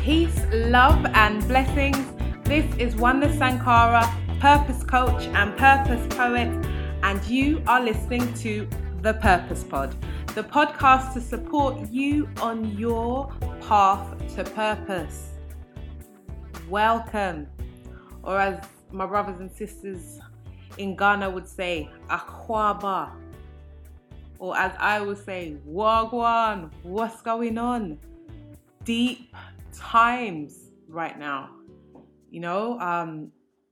Peace, love and blessings. This is Wanda Sankara, Purpose Coach and Purpose Poet, and you are listening to The Purpose Pod, the podcast to support you on your path to purpose. Welcome, or as my brothers and sisters in Ghana would say, Akwaba, or as I would say, Wagwan, what's going on? Deep times right now, and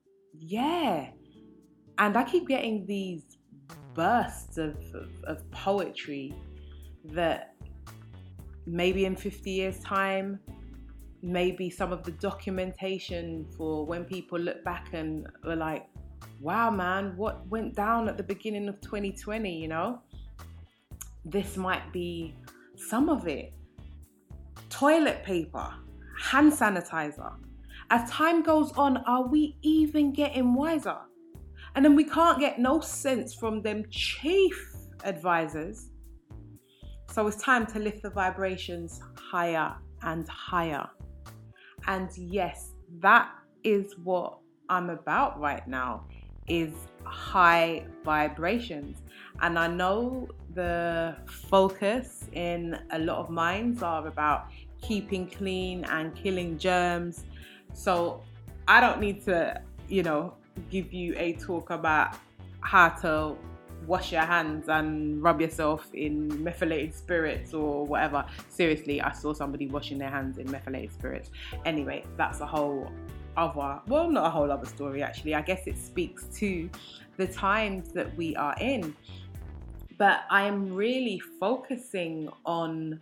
I keep getting these bursts of poetry that maybe in 50 years time, maybe some of the documentation for when people look back and were like, wow man, what went down at the beginning of 2020, this might be some of it. Toilet paper, hand sanitizer. As time goes on, are we even getting wiser? And then we can't get no sense from them chief advisors. So it's time to lift the vibrations higher and higher. And yes, that is what I'm about right now, is high vibrations. And I know the focus in a lot of minds are about keeping clean and killing germs. So I don't need to, give you a talk about how to wash your hands and rub yourself in methylated spirits or whatever. Seriously, I saw somebody washing their hands in methylated spirits. Anyway, that's a whole other, well, not a whole other story actually. I guess it speaks to the times that we are in. But I am really focusing on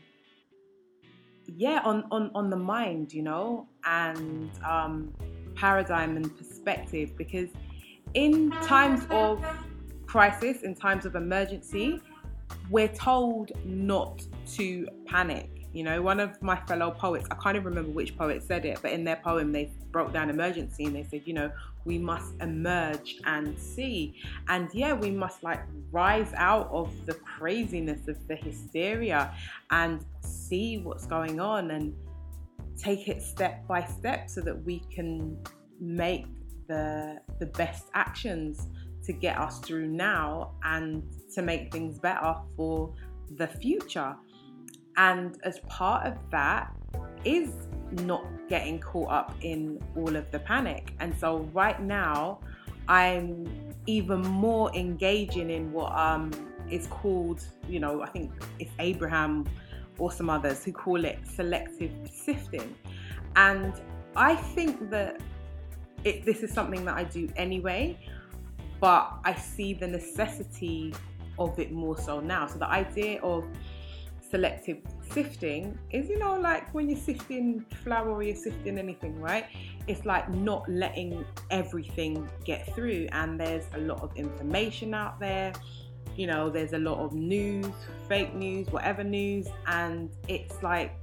the mind, and paradigm and perspective, because in times of crisis, in times of emergency, we're told not to panic. One of my fellow poets, I can't even remember which poet said it, but in their poem they broke down emergency and they said, we must emerge and see. And we must rise out of the craziness of the hysteria and see what's going on and take it step by step so that we can make the best actions to get us through now and to make things better for the future. And as part of that is not getting caught up in all of the panic. And so right now, I'm even more engaging in what is called, I think it's Abraham or some others who call it selective sifting. And I think that this is something that I do anyway, but I see the necessity of it more so now. So the idea of selective sifting is, when you're sifting flour or you're sifting anything, right? It's like not letting everything get through. And there's a lot of information out there. There's a lot of news, fake news, whatever news. And it's like,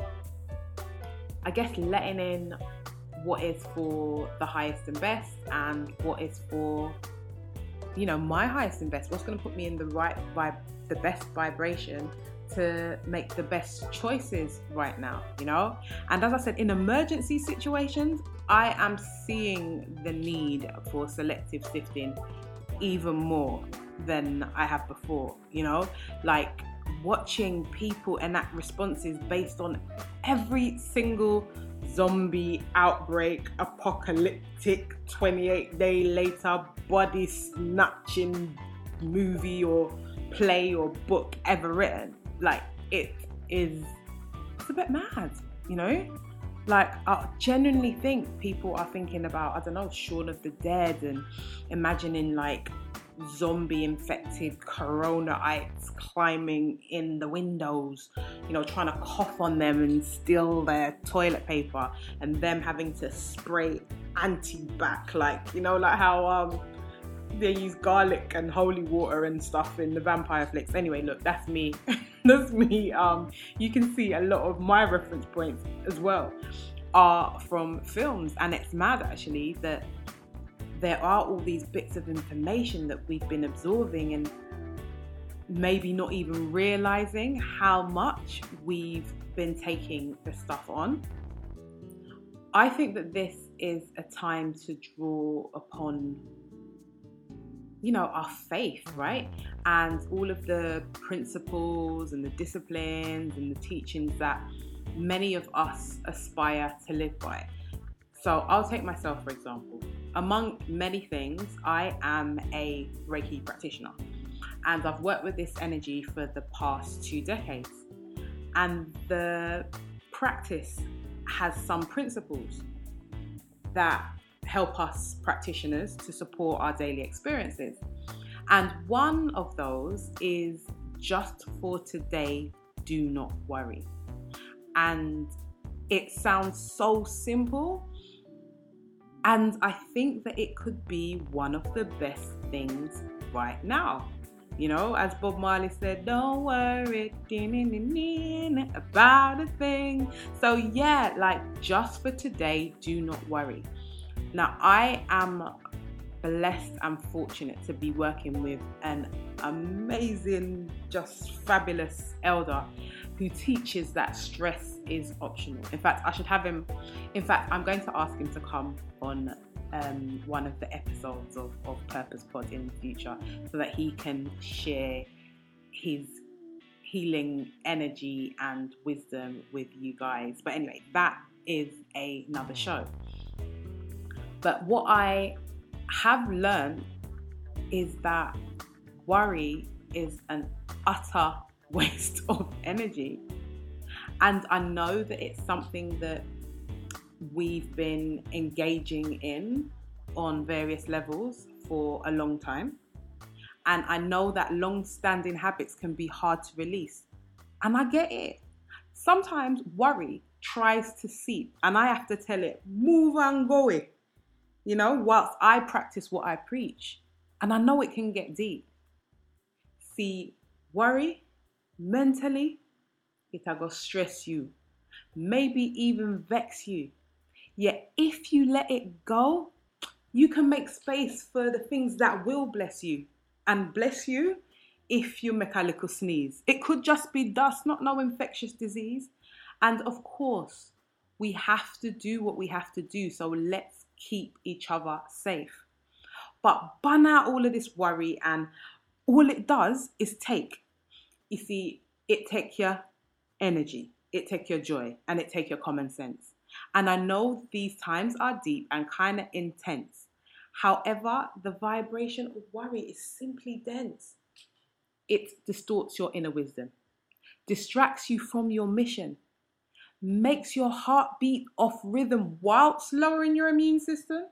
I guess, letting in what is for the highest and best and what is for, my highest and best. What's going to put me in the right vibe, the best vibration to make the best choices right now, And as I said, in emergency situations, I am seeing the need for selective sifting even more than I have before, watching people enact responses based on every single zombie outbreak, apocalyptic 28-day later body snatching movie or play or book ever written. It's a bit mad, I genuinely think people are thinking about, Shaun of the Dead and imagining zombie infected coronaites climbing in the windows, trying to cough on them and steal their toilet paper and them having to spray anti-bac, how they use garlic and holy water and stuff in the vampire flicks. Anyway, look, that's me. That's me. You can see a lot of my reference points as well are from films, and it's mad actually that there are all these bits of information that we've been absorbing and maybe not even realizing how much we've been taking the stuff on. I think that this is a time to draw upon, our faith, right? And all of the principles and the disciplines and the teachings that many of us aspire to live by. So I'll take myself, for example. Among many things, I am a Reiki practitioner, and I've worked with this energy for the past 2 decades. And the practice has some principles that help us practitioners to support our daily experiences. And one of those is just for today, do not worry. And it sounds so simple. And I think that it could be one of the best things right now. As Bob Marley said, don't worry about a thing. So yeah, just for today, do not worry. Now, I am blessed and fortunate to be working with an amazing, just fabulous elder who teaches that stress is optional. In fact, I'm going to ask him to come on one of the episodes of Purpose Pod in the future so that he can share his healing energy and wisdom with you guys. But anyway, that is another show. But what I have learned is that worry is an utter waste of energy. And I know that it's something that we've been engaging in on various levels for a long time. And I know that long-standing habits can be hard to release. And I get it. Sometimes worry tries to seep and I have to tell it, move and go away. Whilst I practice what I preach. And I know it can get deep. See, worry, mentally, it'll go stress you. Maybe even vex you. Yet if you let it go, you can make space for the things that will bless you. And bless you if you make a little sneeze. It could just be dust, not no infectious disease. And of course, we have to do what we have to do. So let's keep each other safe. But bun out all of this worry, and all it does is take. You see, it take your energy, it take your joy, and it take your common sense. And I know these times are deep and kind of intense. However, the vibration of worry is simply dense. It distorts your inner wisdom, distracts you from your mission, makes your heart beat off rhythm whilst lowering your immune system.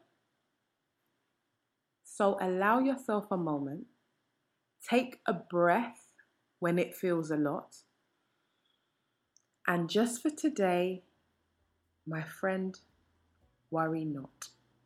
So allow yourself a moment. Take a breath when it feels a lot. And just for today, my friend, worry not.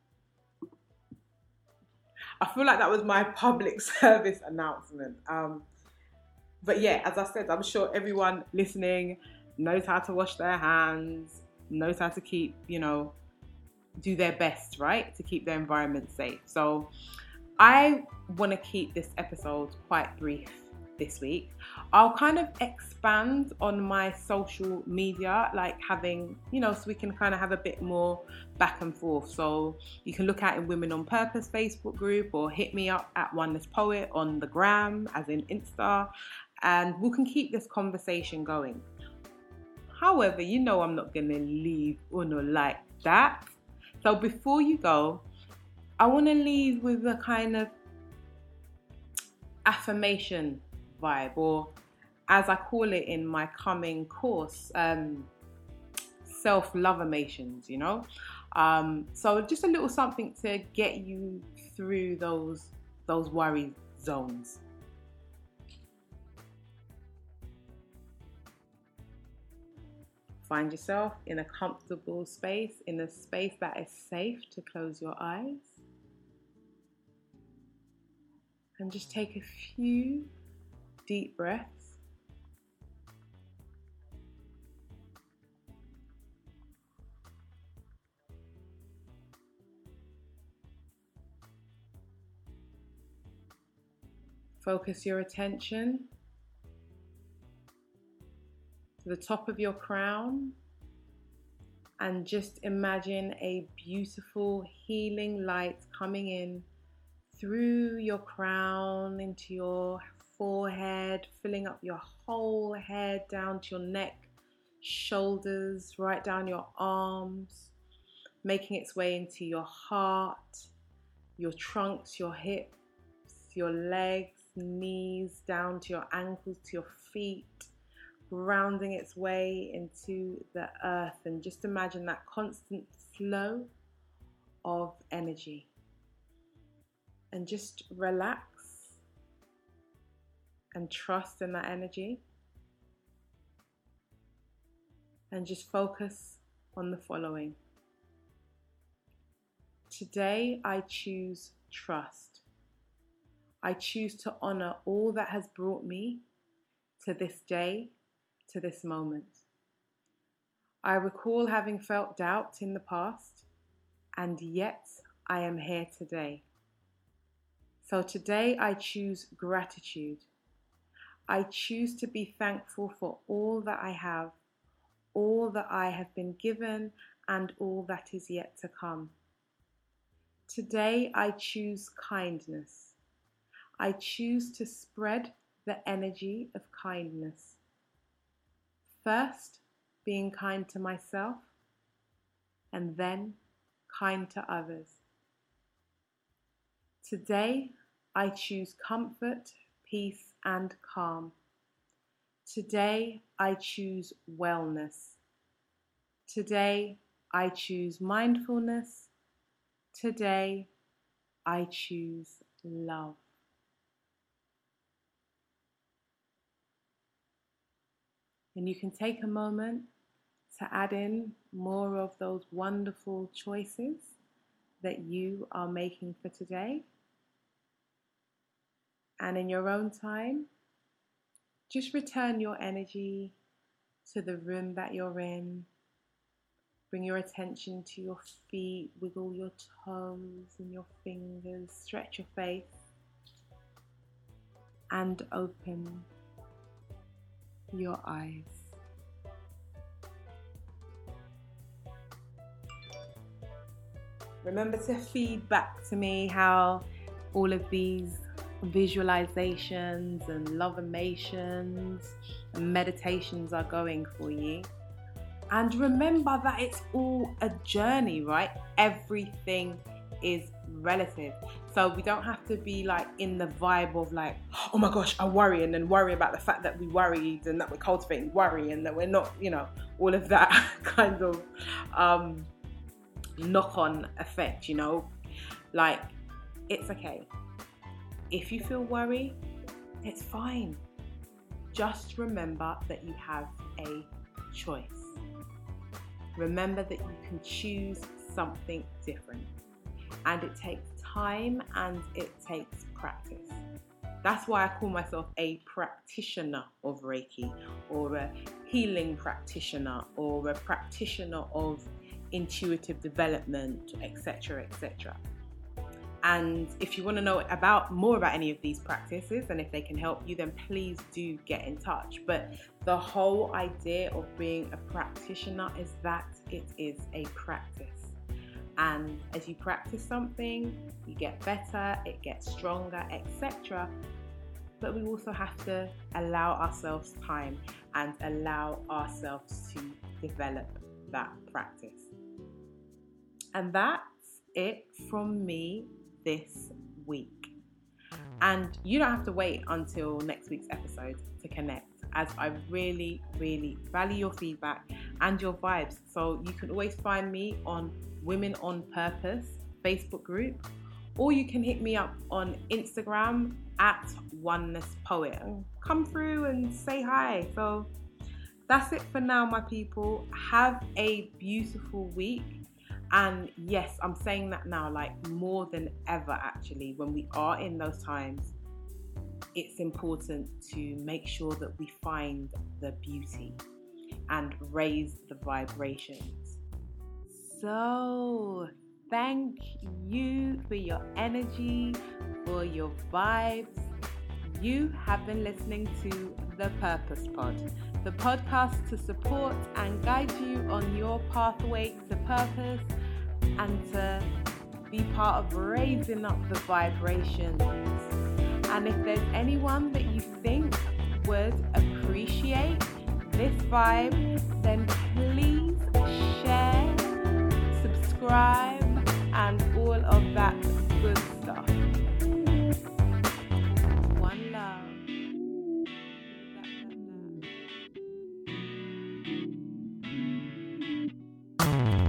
I feel like that was my public service announcement. But yeah, as I said, I'm sure everyone listening knows how to wash their hands, knows how to keep, do their best, right? To keep their environment safe. So I want to keep this episode quite brief this week. I'll kind of expand on my social media, like having, so we can kind of have a bit more back and forth. So you can look at in Women on Purpose Facebook group, or hit me up at Oneness Poet on the gram, as in Insta, and we can keep this conversation going. However, I'm not going to leave Uno like that. So before you go, I want to leave with a kind of affirmation vibe, or as I call it in my coming course, self-love-amations, So just a little something to get you through those worry zones. Find yourself in a comfortable space, in a space that is safe to close your eyes. And just take a few deep breaths. Focus your attention to the top of your crown, And just imagine a beautiful healing light coming in through your crown into your forehead, filling up your whole head down to your neck, shoulders, right down your arms, making its way into your heart, your trunks, your hips, your legs, knees, down to your ankles, to your feet, grounding its way into the earth. And just imagine that constant flow of energy. And just relax and trust in that energy. And just focus on the following. Today, I choose trust. I choose to honor all that has brought me to this day, to this moment. I recall having felt doubt in the past, and yet I am here today. So today I choose gratitude. I choose to be thankful for all that I have, all that I have been given, and all that is yet to come. Today I choose kindness. I choose to spread the energy of kindness. First, being kind to myself, and then kind to others. Today, I choose comfort, peace, and calm. Today, I choose wellness. Today, I choose mindfulness. Today, I choose love. And you can take a moment to add in more of those wonderful choices that you are making for today. And in your own time, just return your energy to the room that you're in. Bring your attention to your feet, wiggle your toes and your fingers, stretch your face, and open your eyes. Remember to feed back to me how all of these visualizations and love-amations and meditations are going for you. And remember that it's all a journey, right? Everything is relative. So we don't have to be like in the vibe of like, oh my gosh, I worry, and then worry about the fact that we worried and that we're cultivating worry and that we're not, all of that kind of knock-on effect, like it's okay. If you feel worry, it's fine. Just remember that you have a choice. Remember that you can choose something different. And it takes time and it takes practice. That's why I call myself a practitioner of Reiki, or a healing practitioner, or a practitioner of intuitive development, etc., etc. And if you want to know more about any of these practices and if they can help you, then please do get in touch. But the whole idea of being a practitioner is that it is a practice. And as you practice something, you get better, it gets stronger, etc. But we also have to allow ourselves time and allow ourselves to develop that practice. And that's it from me this week. And you don't have to wait until next week's episode to connect, as I really, really value your feedback and your vibes. So you can always find me on Women on Purpose Facebook group, or you can hit me up on Instagram at Oneness Poet and come through and say hi. So that's it for now, my people. Have a beautiful week. And yes, I'm saying that now, like more than ever, actually, when we are in those times, it's important to make sure that we find the beauty and raise the vibrations. So, thank you for your energy, for your vibes. You have been listening to The Purpose Pod. the podcast to support and guide you on your pathway to purpose and to be part of raising up the vibrations. And if there's anyone that you think would appreciate this vibe, then please share, subscribe, and all of that good stuff. One love.